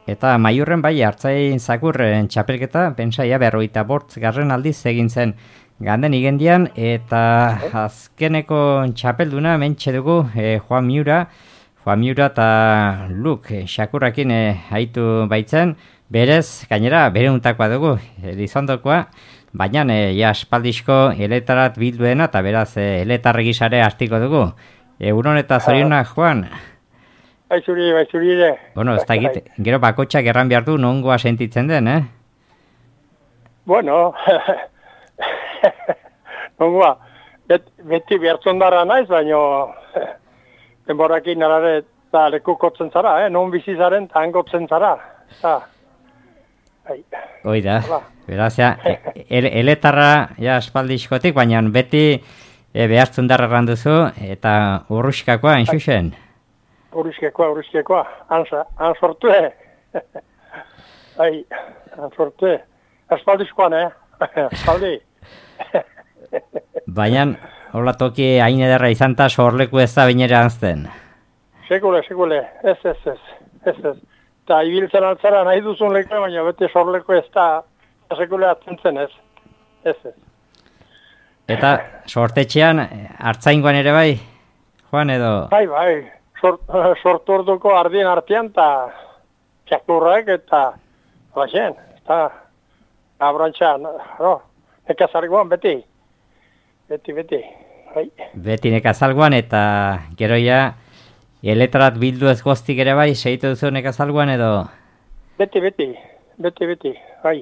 Eta Maiurren bai, Artzain Zakurren txapelketa, pentsaia 45. aldiz egin zen ganden igendian, eta azkeneko txapelduna mentxe dugu Juan Miura eta Luke Xakurrakin haitu baitzen, berez, gainera, bere untakoa dugu, Elizondokoa, baina aspaldizko eletarat bilduena, eta beraz, eletarregisare hartiko dugu. Egunon eta zorionak, Juan? Bai zuri ere. Bueno, ez da egite, gero bakotxak erran behar du nongoa sentitzen den, Bueno, nongoa, beti behartzondara naiz, baina denborakin narare eta lekukotzen zara, non bizizaren eta hangotzen zara. Oida, beraz, eletarra aspaldizkotik, baina beti behartzondarra erranduzu, eta urruskakoa, enxuxen? Urruskakoa, han sortu, han sortu, aspaldizkoan, aspaldi. Baina, hola toki hain ederra izan eta sorleku ez da binera anzten. Sekule, ez. Eta ibiltzen altzara nahi duzun leku, baina beti sorleku ez da sekule atentzen ez. Eta sortetxean, Artzaingoan ere bai, Juan edo? Bai, sortu orduko ardien artean eta txakurrak eta alaxen, eta abrantxan, nekazargoan beti. Bai. Beti nekazalgoan eta geroia eletarat bildu ez goztik ere bai, segitu duzu nekazalgoan edo? Beti, bai.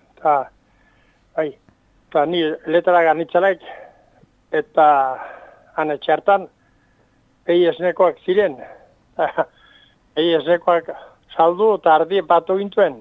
Eta ni letara ganitzelek eta hane txartan egi esnekoak ziren. Egi esnekoak saldu eta ardien batu gintuen.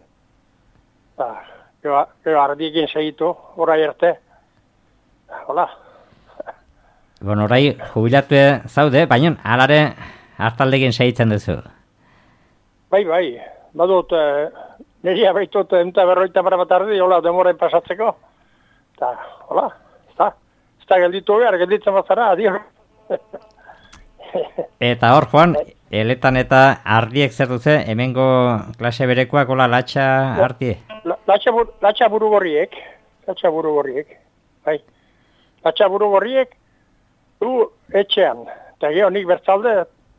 Gero ardiekin segitu, orai arte. Hola. Bueno, orai jubilatu zaude, baina alare hartaldekin segitzen duzu. Bai, badut, neria baitut eta 50 bat ardi, hola, demorain pasatzeko. Eta, hola, ez da gelditu behar, gelditzen bazara, adio. Eta hor, Juan, eletan eta ardiek zer duze, hemengo klase berekoak, hola, latxa ardi? Latxa buru gorriek, bai. Latxa buru gorriek, du etxean, eta geho nik bertzalde,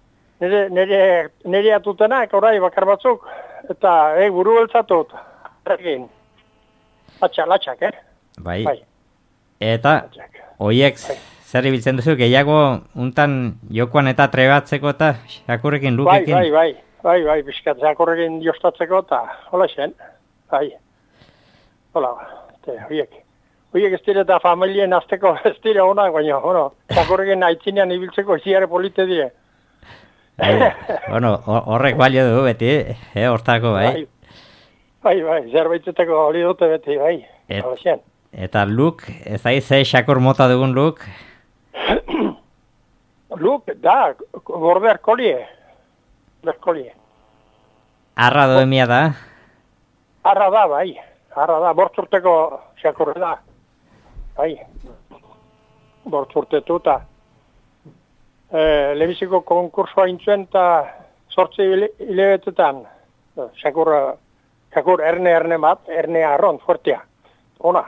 nire atutenak, orai bakar batzuk, eta buru beltzatut, egin. Latxak, Bai. Eta, oiek zer ibiltzen duzu, gehiago untan jokoan eta trebatzeko eta Xakurrekin, Lukekin? Bai, bizkat Xakurrekin jostatzeko eta hola zen, bai. Hola, oiek ez dire eta familien azteko ez dire honak, baina, Xakurrekin aitzinean ibiltzeko iziare polite dire. Bueno, horrek balio du beti, hortako, bai? Bai, zerbaitetako hori dute beti, bai, hola zen. Eta Luke, ez da ze Xakur mota dugun Luke? Luke, da, gorde erkolie. Arra doemia da? Arra da, bai. Bortzurteko Xakurre da. Bai. Bortzurtetu eta lebiziko konkursua intzuen eta 8 hilebetetan. Xakur erne bat, erne arron, fuertea. Ona.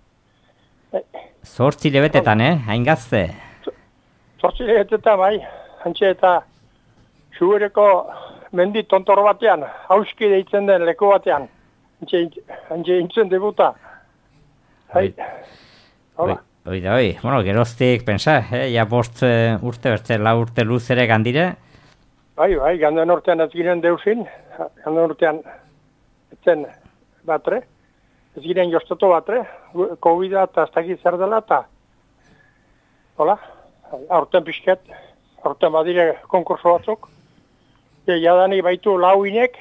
8 hilebetetan, hain gazte? 8 hilebetetan, bai. Hantxe eta Xubereko mendi tontor batean, hauski deitzen den leku batean. Hantxe intzen debuta. Bai. Hola. Oi. Bueno, geroztik, pensa, ja 5 urte bertze, 4 urte luzere gandire? Bai, ganden urtean ez ginen deusin. Ganden urtean etzen batre. Ez giren jostatu batre. COVID-a eta ez dakit zer dela eta. Hola. Aurten pixket. Aurten badire konkurso batzuk. Jadani baitu lauinek.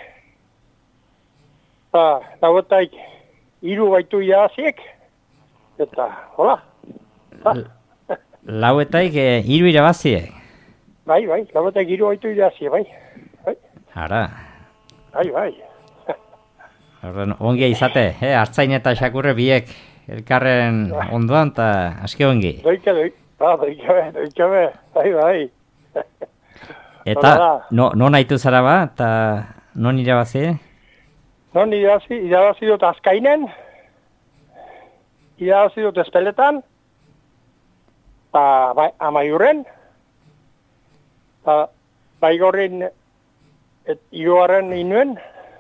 Lauetaik 3 baitu irabaziek. Eta, hola. Lauetaik 3 irabaziek? Bai, lauetaik 3 baitu irabaziek, bai. Ara. Bai. Ongi izate, Artzain eta Xakurre biek elkarren ondoan eta aski ongi. Doikabe, bai. Eta non haitu zara ba, eta non irabazi? Non irabazi dut Azkainen, irabazi dut Ezpeletan, Amaiurren, Baigorrin Iruaren inuen,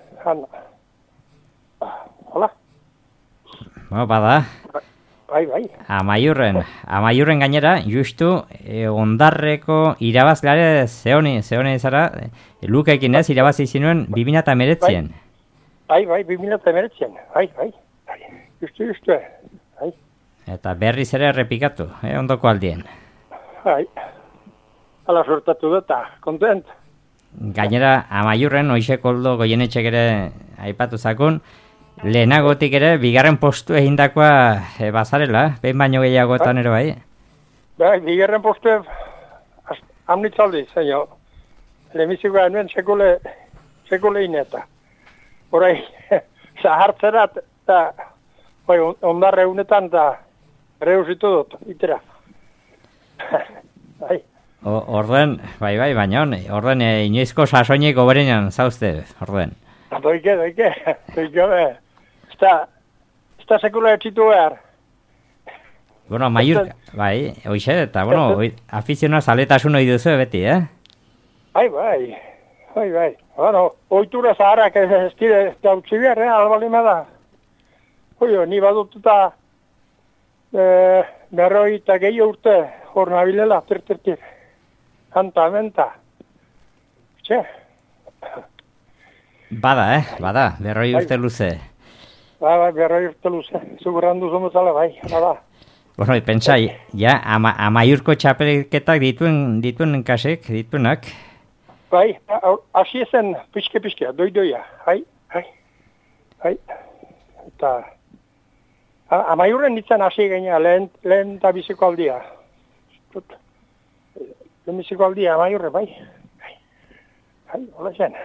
hola. Bada. Bai. Amaiurren gainera, justu, ondarreko irabazleare zeone zara, Lukekin ez irabazi zinuen 2019. Bai, 2019, bai. Justu, bai. Eta berriz ere errepikatu, ondoko aldien. Bai, ala sortatu dut, kontent. Gainera, Amaiurren, Oixe Koldo Goienetxek ere aipatu zakun, lehenagotik ere, bigarren postu egindakoa bazarela, behin baino gehiagotan ere bai? Bai, bigarren postu amnitzaldi, zein, lehenbizikoa nuen sekule ineta. Horai, zahartzerat, eta ondarre unetan, eta reusitu dut, itera. Bai. Orden, bai, baina orden inoizko sasoinik goberenean zauzte, orden. Doike, ez sekula etxitu behar. Bueno, Amaiur, bai, hoxe, eta, bueno, afizionaz aletasun hori duzu beti, Bai. Bueno, oitura zaharrak ez dire, ez da utzi behar, albalima da. Ni badututa berroi eta gehi urte hor nabilela, tir. Menta. Txe? Bada, berroi urte luze. Bai, berroi urte luze. Zugurran duzu mozala, bai, bada. Bueno, pentsai, ja, Amaiurko txapelketak dituenak. Bai, hasi ezen pixke, doidoia, bai. Eta, Amaiurren ditzen hasi gaina, lehen eta biziko aldia. Lehen biziko aldia, Amaiurre, bai. Hola zen.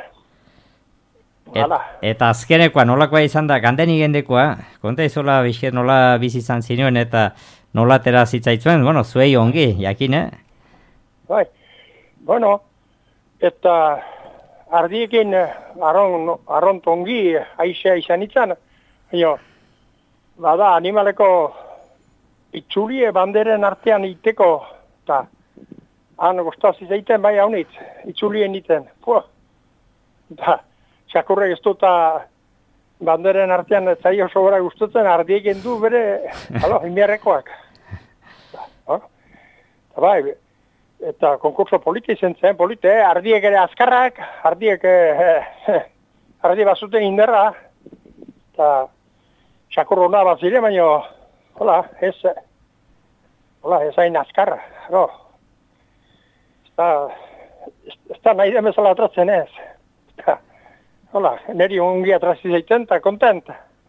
Eta azkenekoa nolakoa izan da, ganden igendekoa, konta izola bizket nola bizi izan zinuen eta nola tera zitzaitzuen, bueno, zuei ongi, jakin, Bai, bueno, eta ardiekin arront ongi aizea izan itzan, bada animaleko itzulie banderen artean iteko, eta han goztazi zaiten bai haunitz, itzulien iten, eta txakurrek ez duta banderen artean zaio sobra gustutzen ardiekin du bere, imiarrekoak. Bai, eta konkurso politi zen, ardiek ere azkarrak, ardiek bazuten inderra, eta txakurro hona bat zire, baina, ez hain azkarra, ez da nahi demezala atratzen ez. Neri ongi atrazi zaiten eta kontent.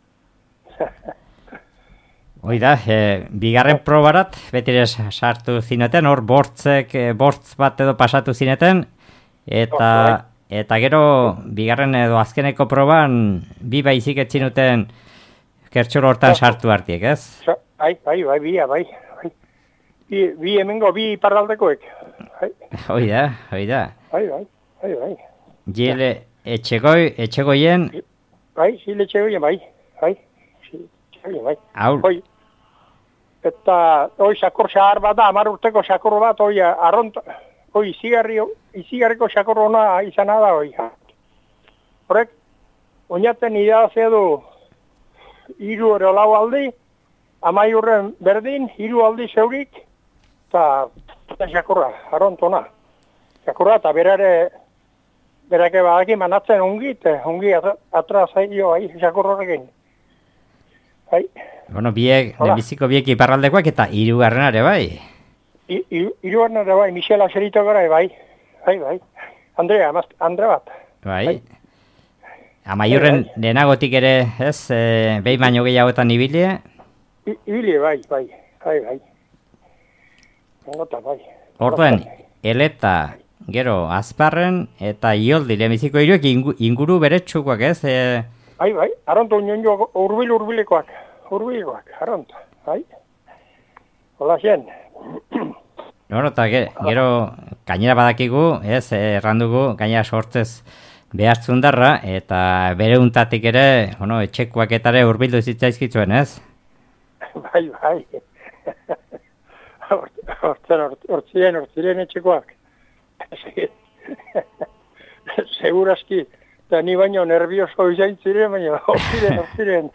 Oida, bigarren probarat, betire sartu zineten, hor bortz bat edo pasatu zineten, eta gero bigarren edo azkeneko proban bi baizik etzinuten kertxolo hortan sartu hartiek, ez? Bai, bai. Bi hemengo, bi iparraldekoek. Oida. Bai. Gile etxegoien... Bai, gile etxegoien, bai. Aur. Eta, sakur xahar bat da, 10 urteko sakur bat, arront, izigarriko sakur hona izana da, Horrek, oinaten idazea du 3 ero 4 aldi, Amaiurren berdin, 3 aldi zeurik, eta sakurra, arront hona. Sakurra, eta berake badaki manatzen ongi atrazaio, sakurrorekin. Bai. Bueno, lehenbiziko biek iparraldekoak eta 3. bai? 3. bai, Michel Aserito gara, bai. Andre bat. Bai. Amaiurren lehenagotik ere, ez, behin baino gehiagotan ibilie? Ibilie, bai. Orduan, Eleta, gero, Azparren eta Ioldi, lehenbiziko hiruek inguru beretsukoak, ez? Bai, arronto unionio urbilekoak, arronto, bai. Hola zen. Bueno, eta gero, gainera badakigu, ez, errandugu, gainera sortzez behartzundarra, eta bere untatik ere, etxekoak etare urbildu zitzaizkitzuen, ez? Bai. Hortziren etxekoak. Segurazki, eta ni baino nervioso izan ziren, baina hortziren.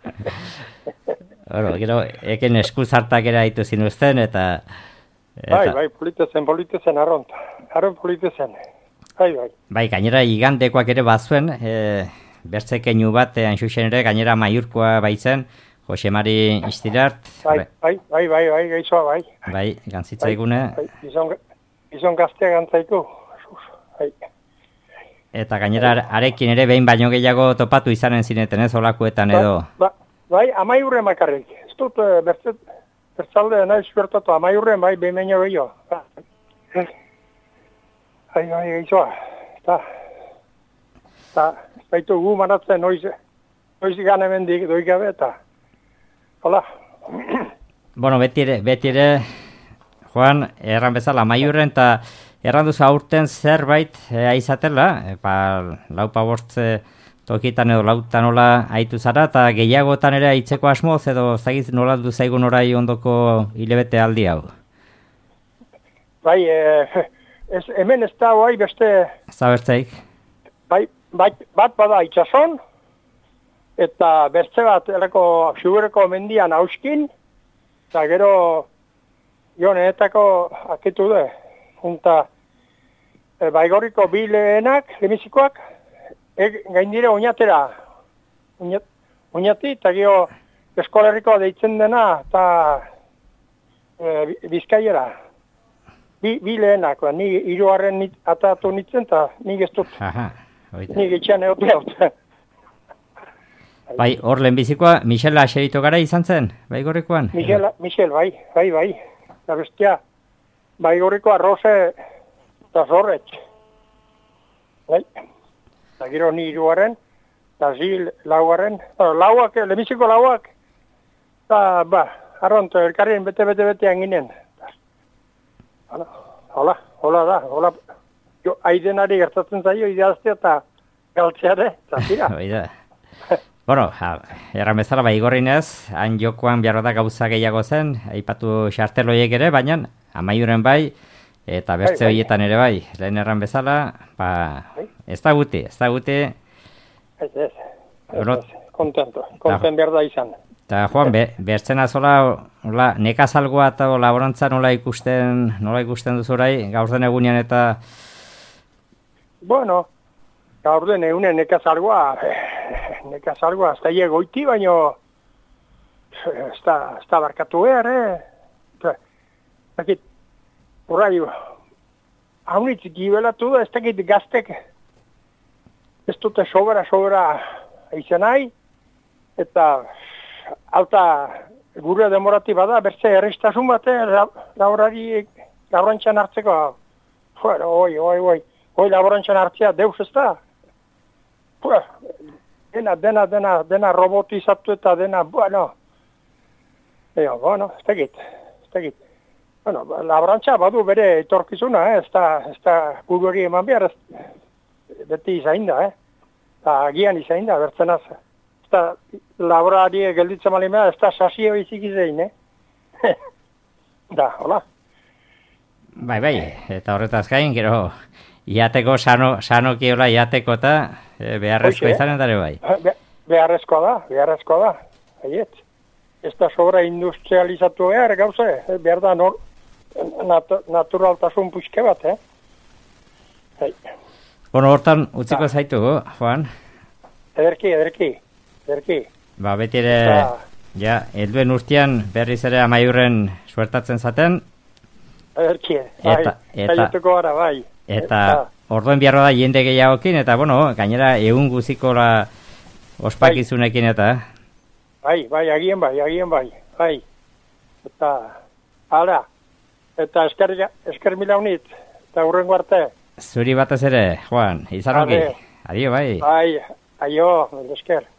Gero, eken eskuzartak ere haitu zinuzten, eta... Bai, politezen, arron politezen. Bai, gainera igandekoak ere bazuen, bertze keinu bat, Anxuxen ere, gainera Maiurkoa baitzen, Jose Mari Istirart. Bai, gaitzoa, bai. Bai, gantzitzaigune. Gizon gaztea gantzaitu. Eta gainera arekin ere behin baino gehiago topatu izanen zineten, ez, olakuetan edo? Bai, amaiurren makarrik. Ez dut, bertzalde nahi zuertatu, amaiurren, bai, behin baino gehiago. Bai, gaitzoa. Eta, ez baitu gu manatzen, noiz gan hemen doikabe, eta... Hola. Bueno, beti ere, Juan, erran bezala, amaiurren, eta erran duzu aurten zerbait aizatela, laupa bortze tokitan edo lautan nola aitu zara, eta gehiagotan ere aitzeko asmoz, edo zagiz nola duzaigun orai ondoko hilebete aldi hau? Bai, hemen ez da, bai, beste... Zabertzeik? Bai, bat bada itxason, eta bertze bat, Xubereko mendian hauskin, eta gero, jonetako akitu du, junta, baigorriko bi lehenak, lemizikoak, gaindire oinatera, oinati, eta gero, eskolerriko deitzen dena, eta Bizkaiera. Bi lehenak, ni hirugarren atatu nintzen, eta nik ez dut, nik etxean egotea. Bai, hor lehenbizikoa, Michel Axerito gara izan zen, baigorrikoan? Michel, bai. Eta bestia, baigorrikoa Rose eta Zorretx. Bai. Eta gero ni hirugarren, eta Zil laugarren, lehenbiziko lauak, eta, arront, elkarrien bete ginen. Hola da. Aidenari gertatzen zaio, ideaztea eta galtzeare, eta zira. Bueno, erran bezala baigorrinez, han jokoan behar da gauza gehiago zen, aipatu xarteloiek ere, baina amaiuren bai, eta bertze horietan ere bai. Lehen erran bezala, ez da guti. Ez. Konten behar da izan. Eta Juan, bertzen azola, nekazalgoa eta laborantza nola ikusten duzu orai, gaur den egunean eta... Bueno, gaur den egunean nekazalgoa, ez da goiti, baino ez da barkatu behar, Dakit, orai, haunitzik gibelatu da, ez dakit gaztek, ez dute sobera izan nahi, eta alta gure demorati bada, bertze errestasun bate, laborantxan hartzeko, oi laborantxan hartzea, deus ez da. Dena robotizatu eta dena, ez tegit. Bueno, laborantxa badu bere etorkizuna, ez da gugori eman behar, beti izain da, eta agian izain da, bertzenaz. Ez da laborari gelditzen malimea, ez da sasio izik izein, Da, hola. Bai, eta horretaz gain, gero, iateko sanokiola iateko eta beharrezko izanen dare bai. Beharrezkoa da, haiet. Ez da sobra industrializatu gauze, behar da naturaltasun puxke bat, Bueno, hortan utziko zaitu, Juan? Ederki. Beti ere, helduen urtean berriz ere amaiurren suertatzen zaten. Ederki, zaituko gara, bai. Eta orduen biharro da jende gehiagokin, eta gainera egun guziko ospakizunekin eta. Bai, agien bai. Eta, ala, eta esker mila unit, eta hurrengo arte. Zuri batez ere, Juan, izan hoki. Adio, bai. Bai, aio, esker.